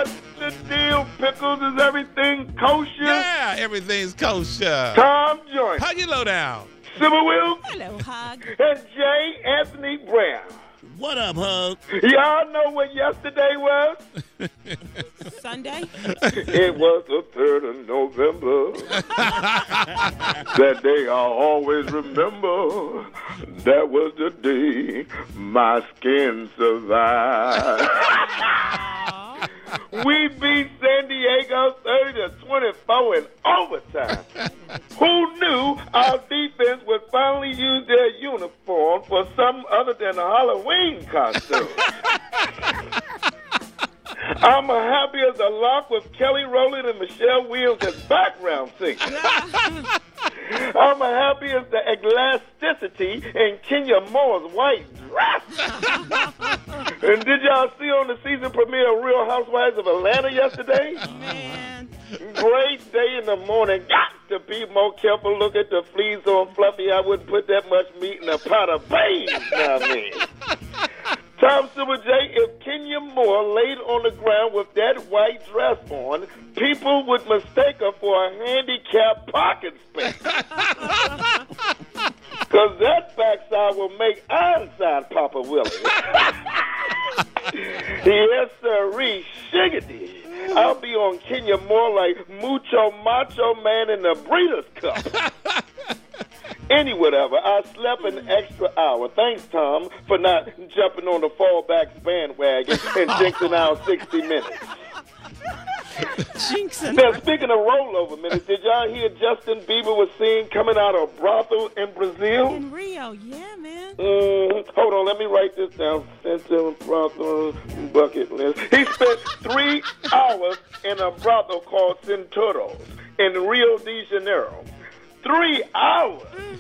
What's the deal, Pickles? Is everything kosher? Yeah, everything's kosher. Tom Joyner. How you low down? Sybil Wilkes. Hello, Hug. And J. Anthony Brown. What up, Hug? Y'all know what yesterday was? Sunday? It was the 3rd of November. That day I'll always remember. That was the day my skin survived. We beat San Diego 30-24 in overtime. Who knew our defense would finally use their uniform for something other than a Halloween costume? I'm happy as a lark with Kelly Rowland and Michelle Williams as background singers. I'm happy as the elasticity in Kenya Moore's white dress. And did y'all see on the season premiere of Real Housewives of Atlanta yesterday? Man. Great day in the morning. Got to be more careful. Look at the fleas on Fluffy. I wouldn't put that much meat in a pot of beans. Now, man. Tom Super J, if Kenya Moore laid on the ground with that white dress on, people would mistake her for a handicapped parking space. Because that backside will make Ironside Papa Willie. Yes, sirree, shiggity. I'll be on Kenya Moore like Mucho Macho Man in the Breeders' Cup. Whatever, I slept an extra hour. Thanks, Tom, for not jumping on the fallback bandwagon and jinxing our 60 minutes. Jinxing. Now, speaking of rollover minutes, did y'all hear Justin Bieber was seen coming out of a brothel in Brazil? In Rio, yeah, man. Hold on, let me write this down. Central brothel bucket list. He spent 3 hours in a brothel called Centauros in Rio de Janeiro. 3 hours?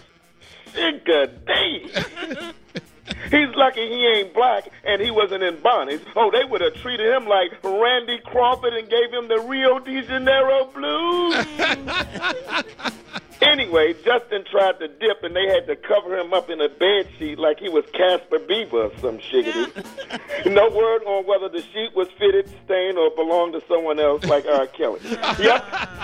Day. He's lucky he ain't black and he wasn't in Bonnie's. Oh, they would have treated him like Randy Crawford and gave him the Rio de Janeiro blues. Anyway, Justin tried to dip and they had to cover him up in a bed sheet like he was Casper Beaver or some shiggity. No word on whether the sheet was fitted, stained, or belonged to someone else like R. Kelly. Yep.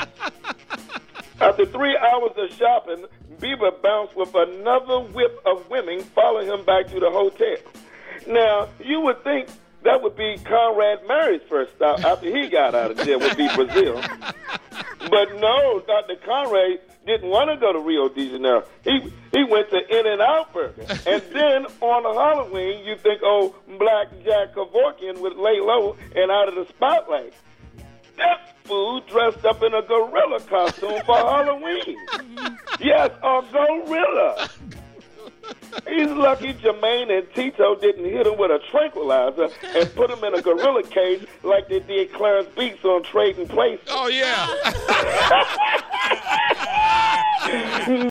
After 3 hours of shopping, Bieber bounced with another whip of women following him back to the hotel. Now, you would think that would be Conrad Murray's first stop after he got out of jail would be Brazil. But no, Dr. Conrad didn't want to go to Rio de Janeiro. He went to In-N-Out Burger. And then on Halloween, you think, oh, Black Jack Kevorkian would lay low and out of the spotlight. That fool dressed up in a gorilla costume for Halloween. Yes, a gorilla. He's lucky Jermaine and Tito didn't hit him with a tranquilizer and put him in a gorilla cage like they did Clarence Beats on Trading Places. Oh, yeah.